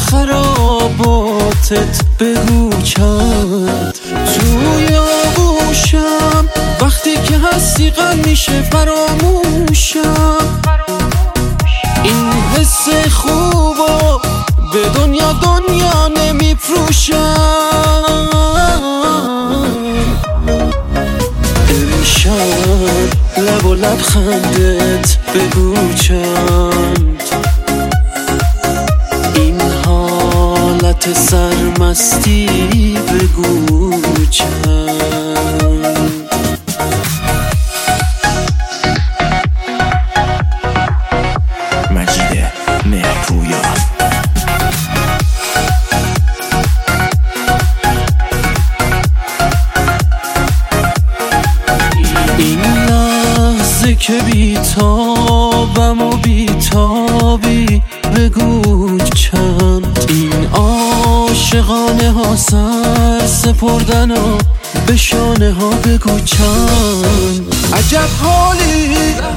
خراباتت بگو چند توی آغوشم، وقتی که هستی غم میشه فراموشم. این حس خوبو به دنیا نمیفروشم. امشب لب و لبخندت بگو چند، این حالت سرمستی بگو چند. مجید مهرپویا. این لحظه که بیتابم و بیتابی بگو چند، این عاشقانه ها سر سپردن ها به شانه ها بگو چند. عجب حالی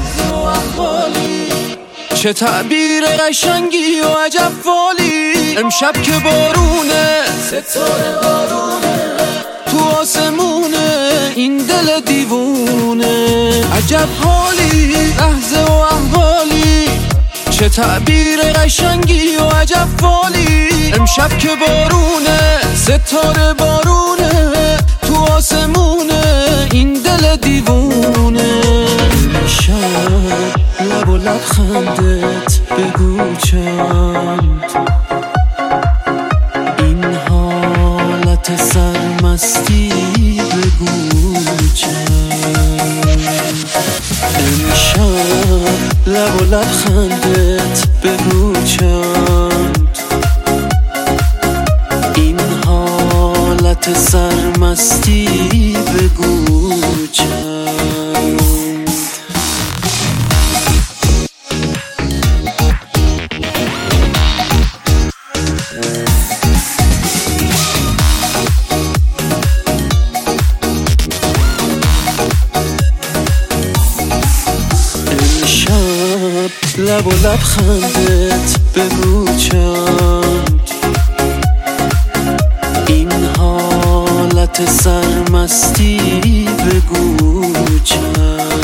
چه تعبیر قشنگی و عجب فالی، امشب که بارونه ستاره بارونه تو آسمونه این دل دیوونه. عجب حالی لحظه و احوالی، چه تعبیر قشنگی و عجب فالی، امشب که بارونه ستاره بارونه تو آسمونه این دل دیوونه. امشب لب و لبخندت بگو چند، این حالت سرمستی بگو چند. امشب لب و لبخندت بگو چند، این حالت سرمستی بگو چند. لب و لبخندت بگو چند، این حالت سرمستی بگو چند.